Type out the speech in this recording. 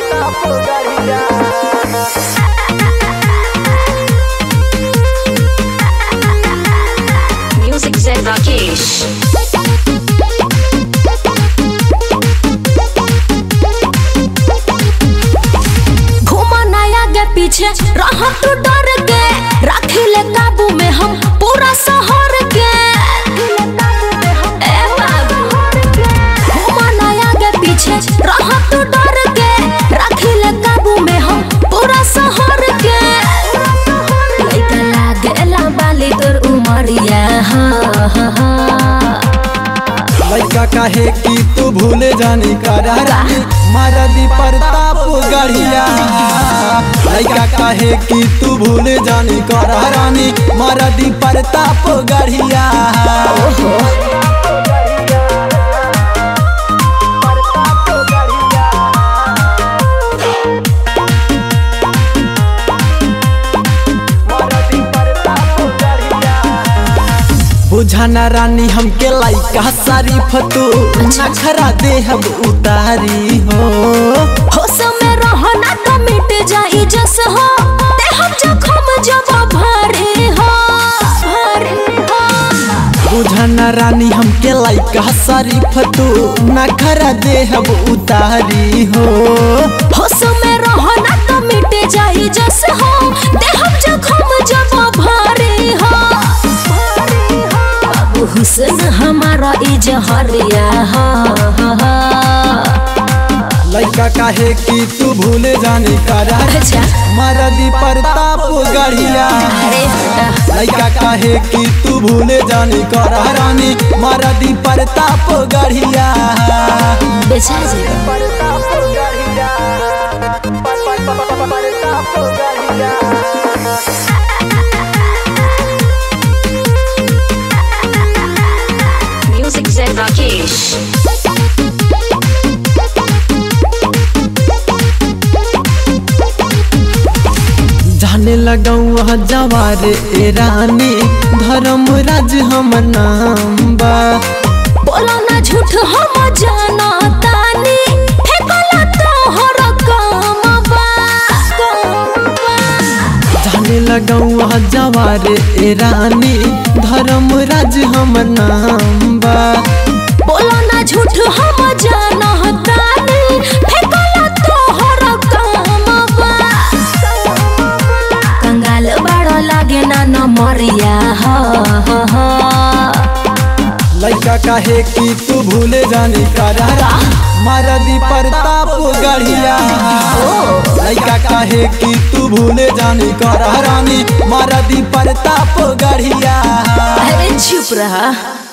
Music Zen Rakesh. पीछे रह तू डर के रख ले काबू में हम पूरा शहर के ए बाबू घुमाना आगे पीछे रह तू डर के रख ले काबू में हम पूरा शहर के लइका लागेला बाली तोर उमरिया लइका काहे कि तू भूले जानी करारा मरदी प्रताप गढ़िया लइका काहे कि तू भूले जानी करारानी मरदी प्रताप गढ़िया बुझाना रानी हमके लाइका शरीफ तू नखरा देहब उतारी हो होश में रहो ना तो मिट जाई जस हो देहब जखम जब भारी हो बुझाना रानी हमके लाइका शरीफ तू नखरा देहब उतारी हो होश में रहो ना तो मिट जाई जस हो देहब जखम जब भारी हो हुस्न हमारा इजहरिया लइका काहे कि तू भूले जानी करार मरदी प्रताप गढ़िया लइका काहे कि तू भूले जानी करारानी मरदी प्रताप गढ़िया बेचा जी Music Zen Rakesh. जाने लगाऊ जवार ए रानी धर्मराज हम नाम बा बोलो ना झूठ हम जाना तानी फेकला तोहर काम बा जाने लगाऊ जवार ए रानी धर्मराज हम नाम बा बोलो ना झूठ हम जाना तानी फेकला तोहर काम बा कंगाल बड़ा लागे ना न मरिया लइका काहे कि तू भूले जानी करारा मरदी प्रताप गढ़िया लइका काहे कि तू भूले जानी करारानी मरदी प्रताप गढ़िया अरे चुप रहा।